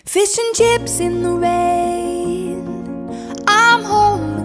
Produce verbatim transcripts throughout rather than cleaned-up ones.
Fish and chips in the rain, I'm home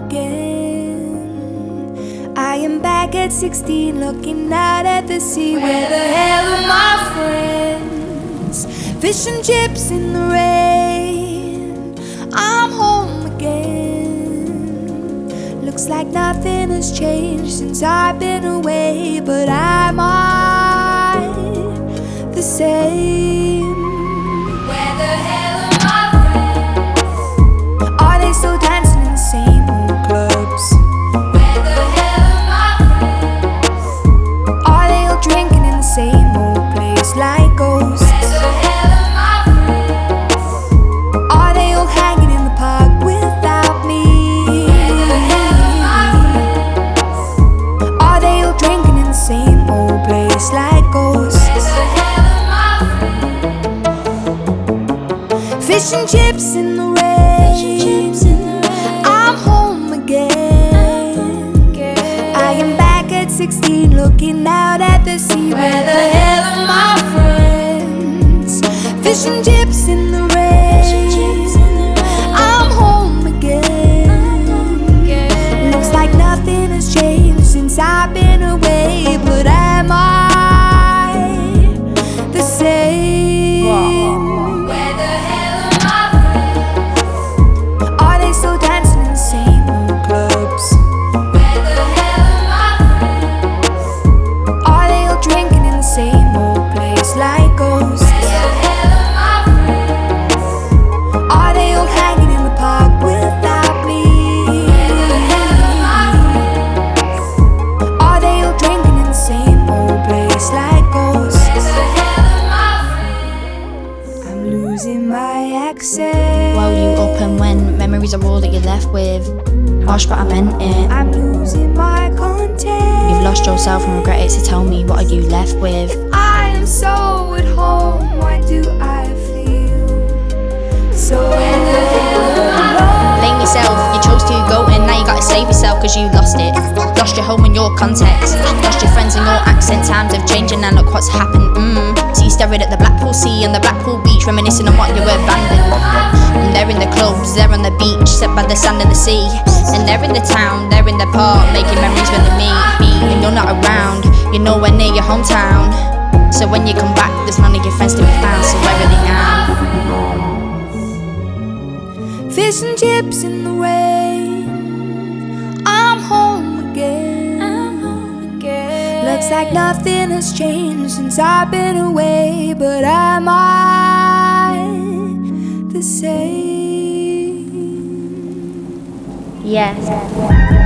again. I am back at sixteen, looking out at the sea. Where the hell are my friends? Fish and chips in the rain, I'm home again. Looks like nothing has changed since I've been away, but am I the same? Where the hell are my friends? Are they still dancing in the same old clubs? Where the hell are my friends? Are they all drinking in the same old place like ghosts? Where the hell are my friends? Are they all hanging in the park without me? Where the hell are my friends? Are they all drinking in the same old place like ghosts? Where the hell are my friends? Fish and chips in the rain, I'm home again. I am back at sixteen, looking out at the sea. Where the hell are my friends? Fish and chips in the rain, I'm home again. Looks like nothing has changed since I've been away, but am I the same? Where the hell are my friends? Are they still dancing in the same old clubs? Where the hell are my friends? Are they all drinking in the same old place like ghosts? Where the hell are my friends? Are they all hanging in the park without me? Where the hell are my friends? Are they all drinking in the same old place like ghosts? Where the hell are my friends? I'm losing my accent. Well, you up and went, memories are all that you're left with. Harsh, but I meant it. I'm losing my content. You've lost yourself and regret it, so tell me, what are you left with? I am so at home. Why do I feel so alone? Blame yourself, you chose to go and now you gotta save yourself cause you lost it. Lost your home and your context, lost your friends and your accent. Times have changed and now look what's happened. mm. So you staring at the Blackpool Sea and the Blackpool Beach, reminiscing on what you abandoned. And they're in the clubs, they're on the beach, set by the sand and the sea. And they're in the town, they're in the park, making memories when they meet me. And you're not around, you're nowhere near your hometown. So when you come back, there's none of your friends to be found. So where are they now? Fish and chips in the rain, I'm home again. I'm home again. Looks like nothing has changed since I've been away, but am I the same? Yes.